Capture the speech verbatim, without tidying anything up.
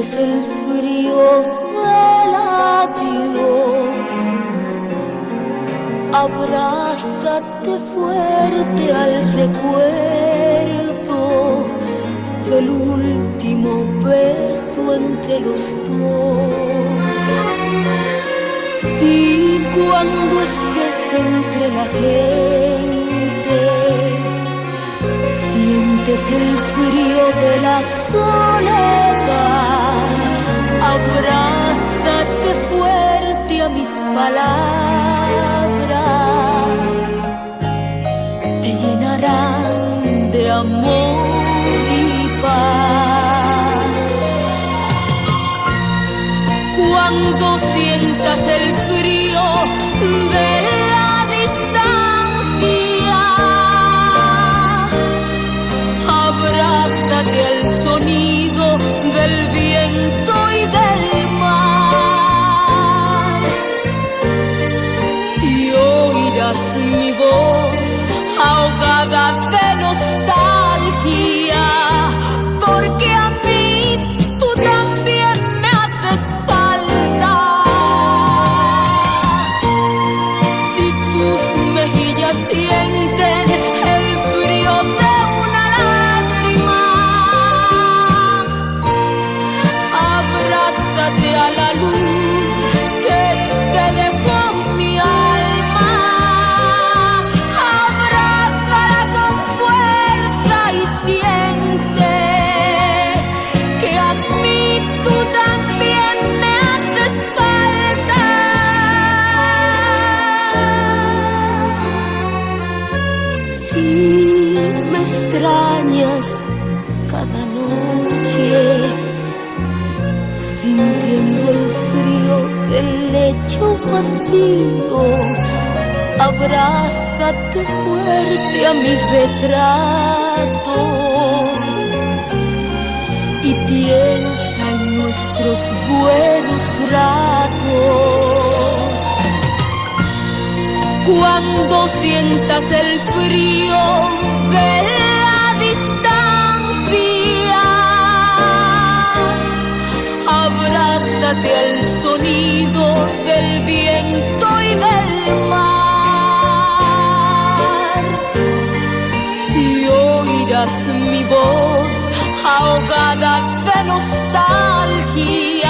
sientes el frío del adiós, abrázate fuerte al recuerdo del último beso entre los dos. Si cuando estés entre la gente sientes el frío de la soledad, abrázate fuerte a mis palabras, te llenarán de amor y paz. Cuando sientas el frío de la distancia, abrázate al sonido del viento y del mar, y oirás mi voz ahogada de nostalgia, porque a mí tú también me haces falta. Si tus mejillas sienten el frío de una lágrima, abrázate a la luz que te dejó mi alma, abrázala con fuerza y siente que a mí tú también me haces falta. Si me extrañas cada noche, sintiendo el frío del lecho vacío, abrázate fuerte a mi retrato y piensa en nuestros buenos ratos. Cuando sientas el frío de la distancia, abrázate al sonido del viento y del mar, y oirás mi voz ahogada de nostalgia.